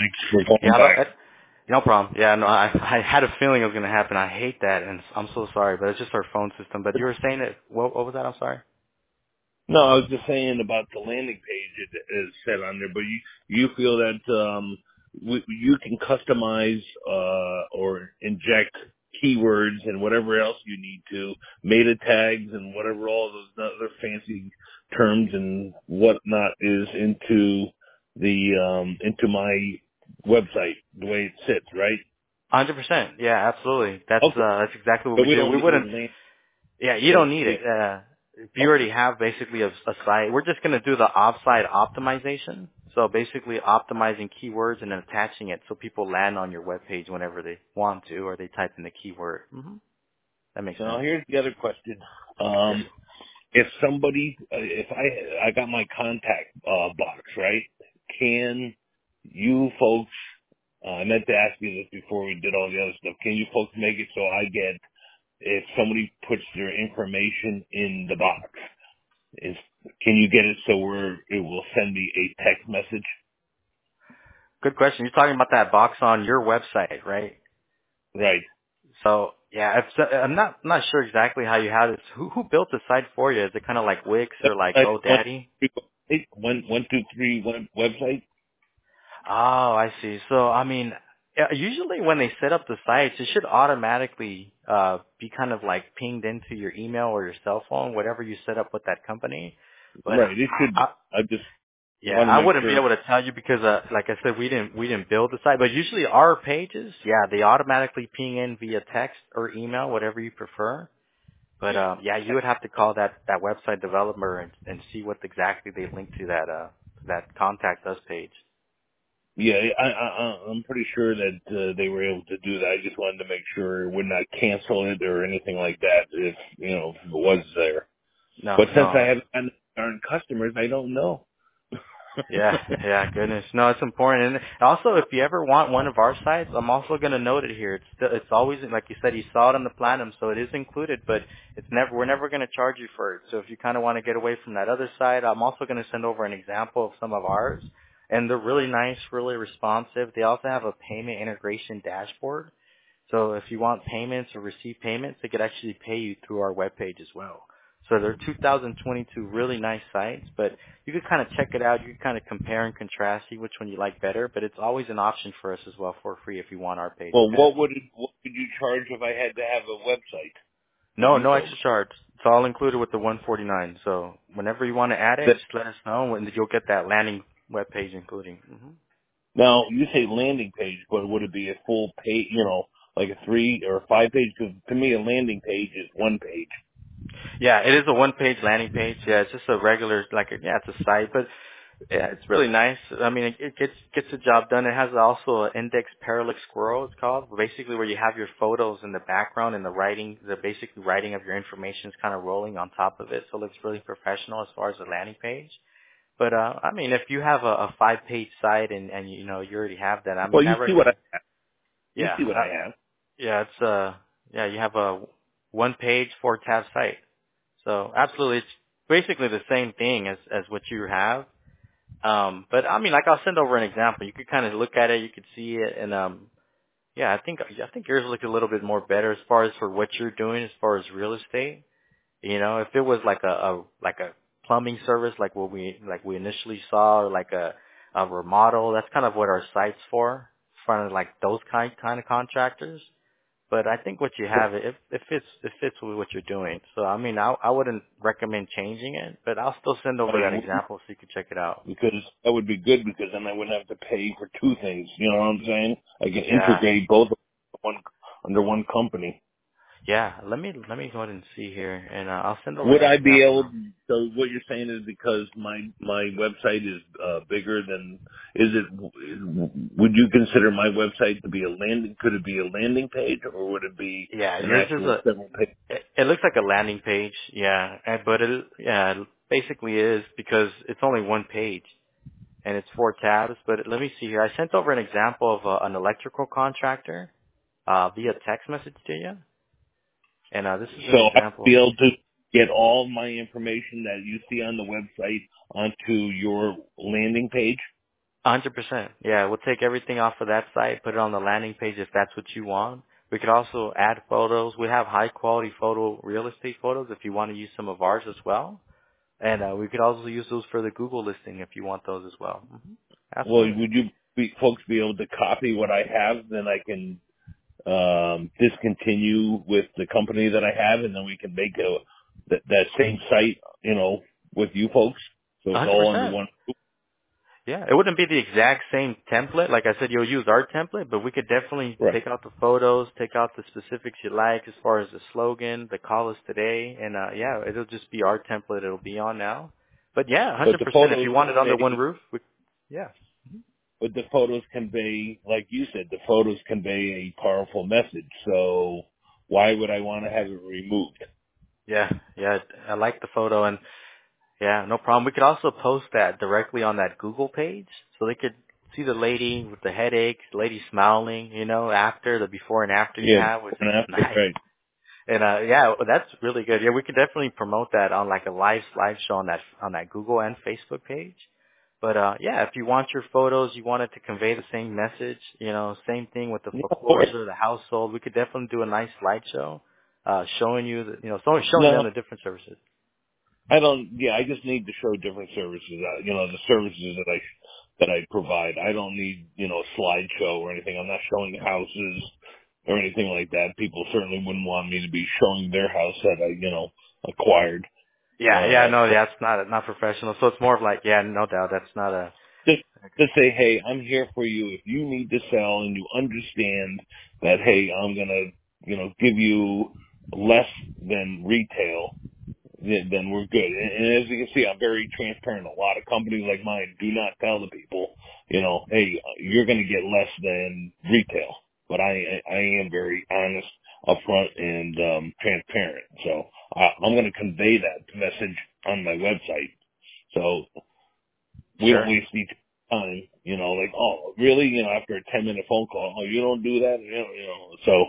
Thanks for calling Yeah, back. no problem. Yeah, no, I had a feeling it was going to happen. I hate that, and I'm so sorry, but it's just our phone system. But you were saying that, what was that? I'm sorry. No, I was just saying about the landing page it is set on there, but you feel that you can customize or inject keywords and whatever else you need to, meta tags and whatever all those other fancy terms and whatnot is into the into my website the way it sits, right? 100%. Yeah, absolutely. Okay, That's exactly what but we we do. don't We need a wouldn't. link. Yeah, you don't need it. If you already have basically a site, we're just going to do the offsite optimization. So basically optimizing keywords and then attaching it so people land on your web page whenever they want to, or they type in the keyword. That makes So now sense. here's the other question. Yes. If somebody, if I got my contact box, right? Can you folks, I meant to ask you this before we did all the other stuff. Can you folks make it so I get, if somebody puts their information in the box, is, can you get it so it will send me a text message? Good question. You're talking about that box on your website, right? Right. So yeah, I'm not sure exactly how you have it. Who built the site for you? Is it kind of like Wix or like That's GoDaddy? one, two, three, one website? Oh, I see. So I mean, usually when they set up the sites, it should automatically be kind of like pinged into your email or your cell phone, whatever you set up with that company. But Right, it should be. I, I just yeah, want to I make wouldn't be sure. able to tell you because, like I said, we didn't build the site. But usually our pages, yeah, they automatically ping in via text or email, whatever you prefer. But Yeah. yeah, you would have to call that website developer and see what exactly they link to that contact us page. Yeah, I'm pretty sure that they were able to do that. I just wanted to make sure we're not cancel it or anything like that if, if it was there. No, But since I no. haven't gotten earned customers, I don't know. Yeah, yeah, goodness. No, it's important. And also, if you ever want one of our sites, I'm also going to note it here. It's always, like you said, you saw it on the platinum, so it is included, but we're never going to charge you for it. So if you kind of want to get away from that other side, I'm also going to send over an example of some of ours. And they're really nice, really responsive. They also have a payment integration dashboard. So if you want payments or receive payments, they could actually pay you through our webpage as well. So they're 2022 really nice sites, but you could kind of check it out. You could kind of compare and contrast, see which one you like better, but it's always an option for us as well for free if you want our page, Well, okay? what would you charge if I had to have a website with No, you no folks? extra charge. It's all included with the 149. So whenever you want to add it, That, just let us know and you'll get that landing web page including. now, you say landing page, but would it be a full page, like a 3 or a 5 page? Because to me, a landing page is one page. Yeah, it is a one-page landing page. Yeah, it's just a regular, it's a site, but yeah, it's really nice. I mean, it gets the job done. It has also an index parallax scroll, it's called, basically where you have your photos in the background and the basic writing of your information is kind of rolling on top of it, so it looks really professional as far as the landing page. But I mean, if you have a 5-page site and you already have that, I Well, mean, you I see what recommend. you Yeah, see what I have. yeah, you have a 1-page 4-tab site. So absolutely, it's basically the same thing as what you have. But I mean, like I'll send over an example. You could kind of look at it, you could see it, and yeah, I think yours looks a little bit more better as far as for what you're doing as far as real estate. If it was like a plumbing service, like we initially saw, or like a remodel, that's kind of what our site's for like those kind of contractors. But I think what you have, it fits with what you're doing. So I mean, I wouldn't recommend changing it, but I'll still send over that Right. example so you can check it out. Because that would be good because then I wouldn't have to pay for two things. You know what I'm saying? I can Yeah, integrate both of them under one company. yeah. Let me go ahead and see here, and I'll send over Would that I be example. able? So what you're saying is because my website is bigger than is it? Would you consider my website to be a landing? Could it be a landing page or would it be Yeah, an yours is actual several page? it looks like a landing page. Yeah, but it basically is because it's only one page and it's 4 tabs. But let me see here. I sent over an example of an electrical contractor via text message to you, and this is an So I'd be example. able to get all my information that you see on the website onto your landing page. 100%. Yeah, we'll take everything off of that site, put it on the landing page if that's what you want. We could also add photos. We have high quality real estate photos if you want to use some of ours as well. And we could also use those for the Google listing if you want those as well. Well, Absolutely. would you folks be able to copy what I have? Then I can discontinue with the company that I have, and then we can make that same site, with you folks. So it's all under 100%. one roof. Yeah, it wouldn't be the exact same template. Like I said, you'll use our template, but we could definitely Right. take out the photos, take out the specifics you like as far as the slogan, the call us today, and yeah, it'll just be our template it'll be on now. But yeah, But the 100%. If photos you want it under one convey, roof, yeah. but the photos convey, like you said, the photos convey a powerful message. So why would I want to have it removed? Yeah, yeah, I like the photo, and yeah, no problem. We could also post that directly on that Google page, so they could see the lady with the headache, the lady smiling, after the before and after you Yeah, have, which is and after, nice. right. And yeah, that's really good. Yeah, we could definitely promote that on like a live show on that Google and Facebook page. But yeah, if you want your photos, you want it to convey the same message, same thing with the No, of course. foreclosure, the household. We could definitely do a nice slideshow, showing you, showing No, them the different services. I don't. Yeah, I just need to show different services. The services that I provide. I don't need a slideshow or anything. I'm not showing houses or anything like that. People certainly wouldn't want me to be showing their house that I acquired. Yeah, no, So that's not professional. So it's more of like, yeah, no doubt, that's not a. just say, hey, I'm here for you. If you need to sell and you understand that, hey, I'm gonna give you less than retail, then we're good. And as you can see, I'm very transparent. A lot of companies like mine do not tell the people, hey, you're going to get less than retail. But I am very honest, upfront, and transparent. So I'm going to convey that message on my website. So we don't Sure. waste each time. Like, oh, really? After a 10-minute phone call, oh, you don't do that? So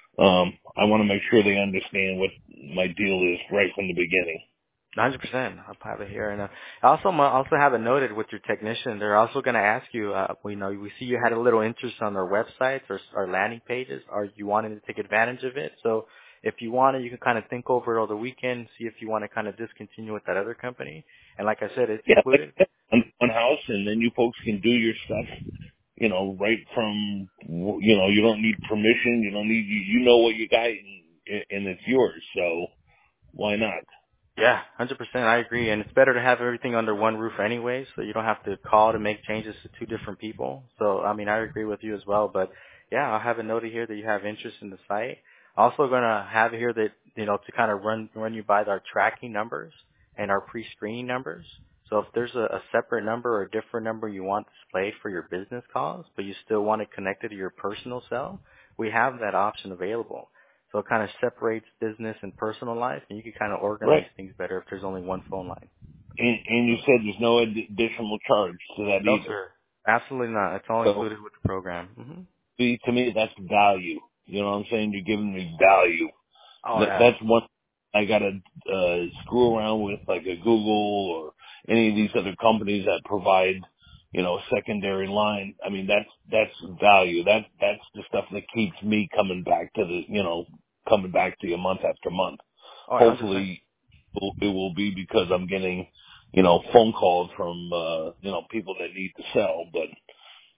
I want to make sure they understand what my deal is right from the beginning. 100%. I'll have it here. And I also have it noted with your technician. They're also going to ask you. We see you had a little interest on their websites or landing pages. Are you wanting to take advantage of it? So if you want it, you can kind of think over it over the weekend, see if you want to kind of discontinue with that other company. And like I said, it's Yeah, like included. one house, and then you folks can do your stuff, right from, you don't need permission, you don't need, you know what you got, and it's yours, so why not? Yeah, 100%. I agree. And it's better to have everything under one roof anyway, so you don't have to call to make changes to two different people. So, I mean, I agree with you as well. But yeah, I'll have a note here that you have interest in the site. Also going to have here that, to kind of run you by our tracking numbers and our pre-screening numbers. So if there's a separate number or a different number you want displayed for your business calls, but you still want it connected to your personal cell, we have that option available. So it kind of separates business and personal life, and you can kind of organize Right. things better if there's only one phone line. And you said there's no additional charge to that No, either. sir. Absolutely not. It's all So, included with the program. see, to me, that's value. You know what I'm saying? You're giving me value. Oh, yeah. That's one I gotta screw around with, like a Google or any of these other companies that provide, a secondary line. I mean, that's value. That's the stuff that keeps me coming back to coming back to you month after month. Oh, 100%. Hopefully, it will be because I'm getting, phone calls from, people that need to sell, but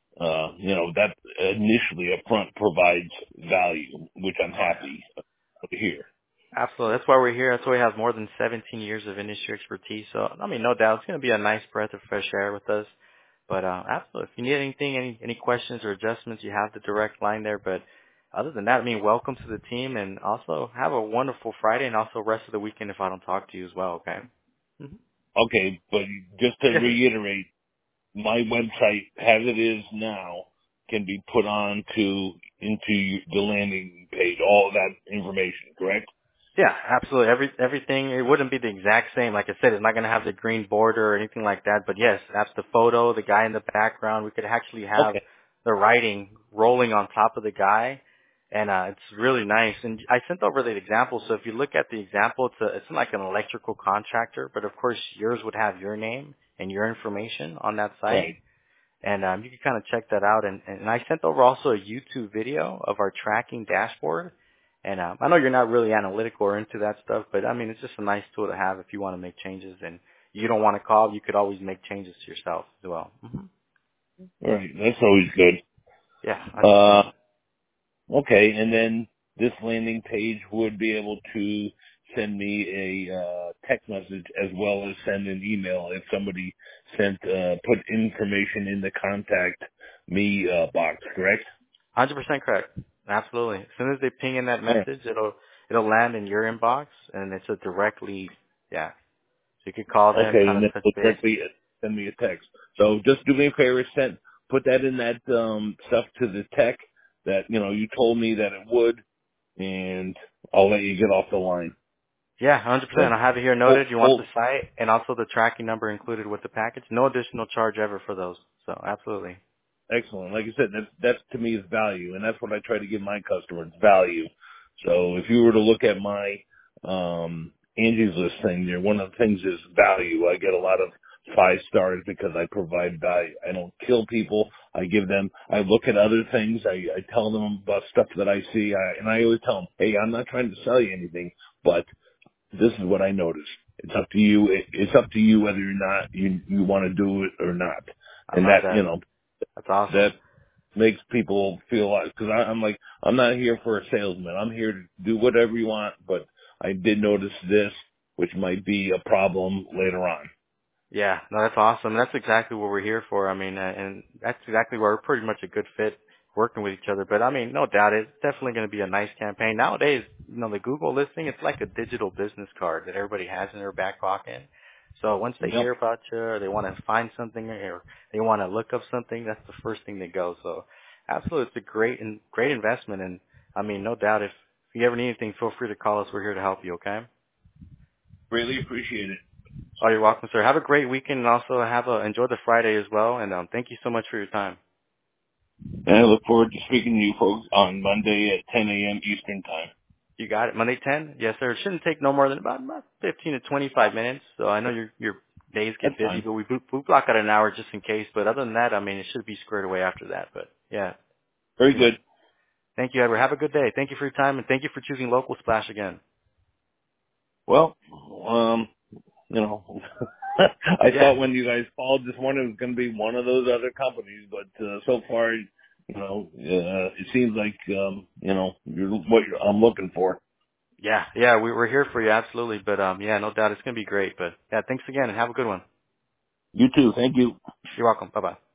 that initially up front provides value, which I'm Oh, yeah. happy to hear. Absolutely. That's why we're here. That's why we have more than 17 years of industry expertise. So, I mean, no doubt it's going to be a nice breath of fresh air with us. But absolutely, if you need anything, any questions or adjustments, you have the direct line there. But other than that, I mean, welcome to the team, and also have a wonderful Friday, and also rest of the weekend if I don't talk to you as well. Okay. Okay, but just to Yes, sir. reiterate, my website, as it is now, can be put into the landing page, all of that information, correct? Yeah, absolutely. Everything, it wouldn't be the exact same. Like I said, it's not going to have the green border or anything like that. But yes, that's the photo, the guy in the background. We could actually have Okay, the writing rolling on top of the guy. And it's really nice. And I sent over the example. So if you look at the example, it's like an electrical contractor. But of course, yours would have your name and your information on that site. right. And you can kind of check that out. And I sent over also a YouTube video of our tracking dashboard. And I know you're not really analytical or into that stuff, but I mean, it's just a nice tool to have if you want to make changes. And you don't want to call, you could always make changes to yourself as well. All right, that's always good. Yeah, absolutely. Okay, and then this landing page would be able to send me a text message as well as send an email if somebody put information in the contact me box, correct? 100% correct. Absolutely. As soon as they ping in that Yeah. message, it'll land in your inbox, and it's a direct lead. Yeah. So you could call them, Okay, kind and of then touch it'll base. directly send me a text. So just do me a favor, put that in that stuff to the tech that you told me that it would, and I'll let you get off the line. Yeah, 100%. But I have it here hold, noted. You want hold the site and also the tracking number included with the package. No additional charge ever for those. So absolutely. Excellent. Like I said, that's to me is value, and that's what I try to give my customers, value. So if you were to look at my Angie's List thing there, one of the things is value. I get a lot of 5 stars because I provide value. I don't kill people. I look at other things. I tell them about stuff that I see, and I always tell them, hey, I'm not trying to sell you anything, but this is what I noticed. It's up to you. It's up to you whether or not you want to do it or not. I And love that, that. That's awesome. that makes people feel like, because I'm like, I'm not here for a salesman. I'm here to do whatever you want, but I did notice this, which might be a problem later on. Yeah, no, that's awesome. That's exactly what we're here for. I mean, and that's exactly where we're pretty much a good fit working with each other. But I mean, no doubt, it's definitely going to be a nice campaign. Nowadays, the Google listing, it's like a digital business card that everybody has in their back pocket. So once they Yep. hear about you or they want to find something or they want to look up something, that's the first thing they go. So absolutely, it's a great investment. And I mean, no doubt, if you ever need anything, feel free to call us. We're here to help you, okay? Greatly appreciate it. Oh, you're welcome, sir. Have a great weekend and also enjoy the Friday as well. And thank you so much for your time. And I look forward to speaking to you folks on Monday at 10 a.m. Eastern Time. You got it. Monday 10? Yes, sir. It shouldn't take no more than about 15 to 25 minutes. So I know your days That's get busy, fine. but we block out an hour just in case. But other than that, I mean, it should be squared away after that. But yeah, Very yeah. good. Thank you, Edward. Have a good day. Thank you for your time and thank you for choosing Local Splash again. Well, you know, I Yeah. thought when you guys called this morning it was going to be one of those other companies, but so far, it seems like you're I'm looking for. Yeah, we're here for you, absolutely. But yeah, no doubt it's gonna be great. But yeah, thanks again and have a good one. You too. Thank you. You're welcome. Bye bye.